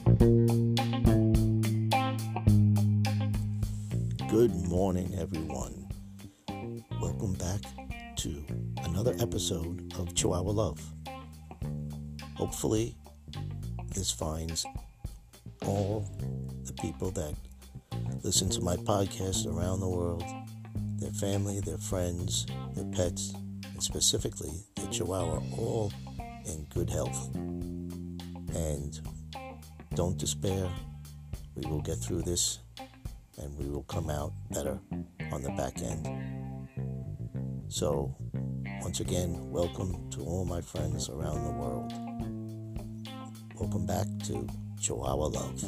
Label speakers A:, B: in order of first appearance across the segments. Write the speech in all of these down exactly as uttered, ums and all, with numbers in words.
A: Good morning, everyone. Welcome back to another episode of Chihuahua Love. Hopefully, this finds all the people that listen to my podcast around the world, their family, their friends, their pets, and specifically the Chihuahua, all in good health. And don't despair. We will get through this, and we will come out better on the back end. So, once again, welcome to all my friends around the world. Welcome back to Chihuahua Love.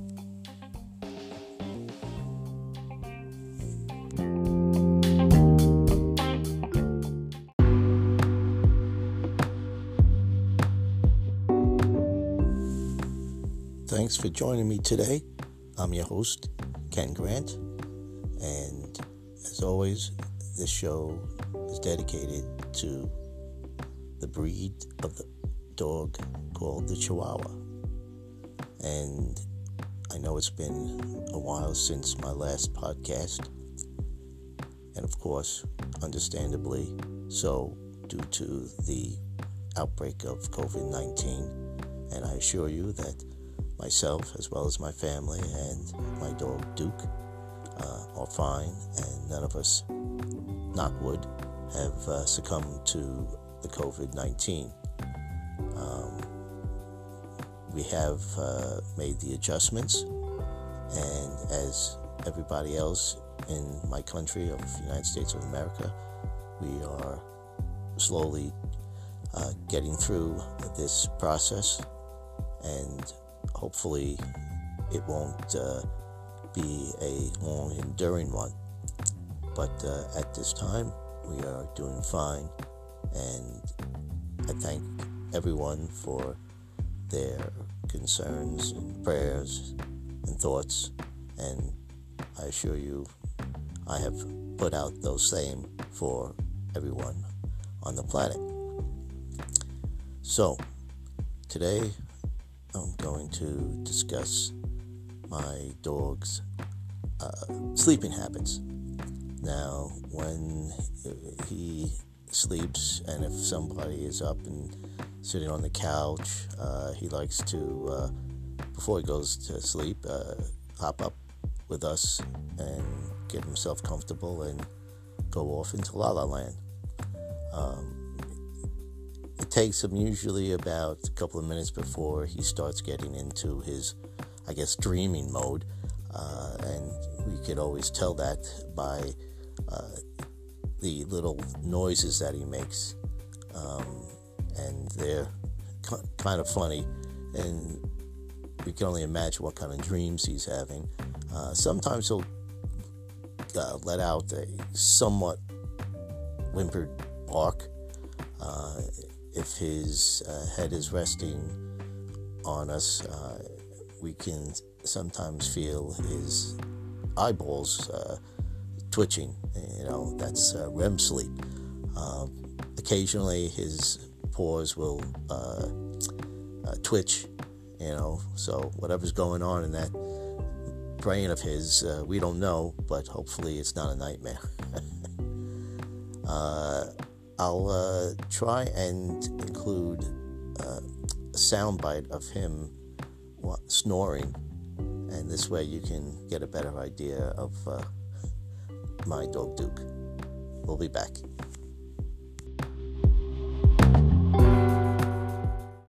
A: Thanks for joining me today. I'm your host, Ken Grant, and as always, this show is dedicated to the breed of the dog called the Chihuahua. And I know it's been a while since my last podcast, and of course, understandably so, due to the outbreak of covid nineteen, and I assure you that myself, as well as my family and my dog Duke, uh, are fine, and none of us, knock wood, have uh, succumbed to the covid nineteen. Um, we have uh, made the adjustments, and as everybody else in my country of the United States of America, we are slowly uh, getting through this process, and hopefully it won't uh, be a long, enduring one. But uh, at this time, we are doing fine, and I thank everyone for their concerns and prayers and thoughts, and I assure you I have put out those same for everyone on the planet. So, today I'm going to discuss my dog's uh, sleeping habits. Now, when he sleeps, and if somebody is up and sitting on the couch, uh, he likes to, uh, before he goes to sleep, uh, hop up with us and get himself comfortable and go off into La La Land. Um, It takes him usually about a couple of minutes before he starts getting into his, I guess, dreaming mode. Uh, and we could always tell that by uh, the little noises that he makes. Um, and they're k- kind of funny. And we can only imagine what kind of dreams he's having. Uh, sometimes he'll uh, let out a somewhat whimpered bark. Uh, If his uh, head is resting on us, uh, we can sometimes feel his eyeballs uh, twitching. You know, that's uh, R E M sleep. Uh, occasionally, his paws will uh, uh, twitch. You know, so whatever's going on in that brain of his, uh, we don't know, but hopefully, it's not a nightmare. uh, I'll uh, try and include uh, a soundbite of him what, snoring, and this way you can get a better idea of uh, my dog Duke. We'll be back.